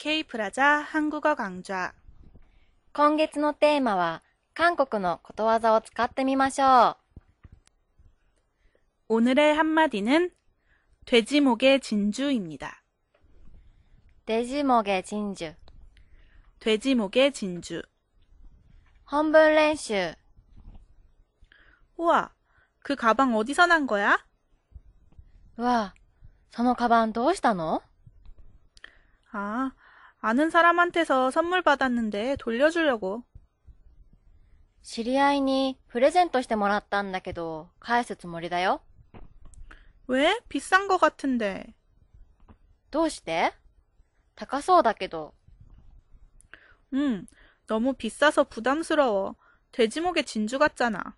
Kプラザ한국어 강좌。 今月のテーマは、韓国のことわざを使ってみましょう。 오늘의 한마디는 돼지목의 진주입니다. 돼지목의 진주. 돼지목의 진주. 本文練習。 우와, 그 가방 어디서 난 거야? うわ、そのカバンどうしたの? 아, 아는 사람한테서 선물 받았는데 돌려주려고. 知り合いにプレゼントしてもらったんだけど、返すつもりだよ。 왜? 비싼 거 같은데. どうして? 高そうだけど。 너무 비싸서 부담스러워. 돼지목의 진주 같잖아.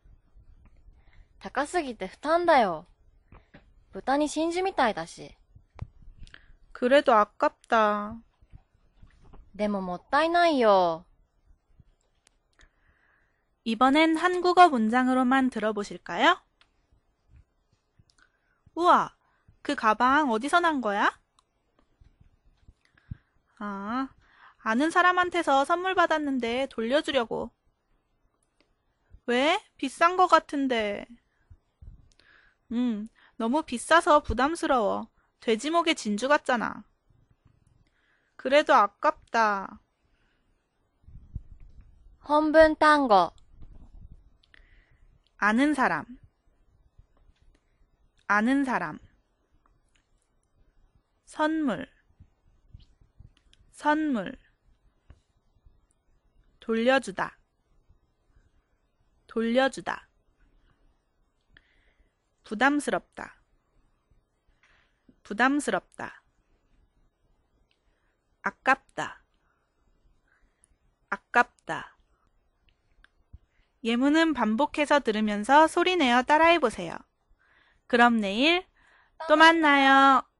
高すぎて負担だよ。豚に真珠みたいだし。 그래도 아깝다. でももったいないよ。 이번엔 한국어 문장으로만 들어보실까요? 우와, 그 가방 어디서 난 거야? 아, 아는 사람한테서 선물 받았는데 돌려주려고. 왜? 비싼 거 같은데. 너무 비싸서 부담스러워. 돼지목의 진주 같잖아. 그래도 아깝다. 本文単語。 아는 사람. 아는 사람. 선물. 선물. 돌려주다. 돌려주다. 부담스럽다. 부담스럽다. 아깝다. 아깝다. 예문은 반복해서 들으면서 소리내어 따라해보세요. 그럼 내일 또 만나요.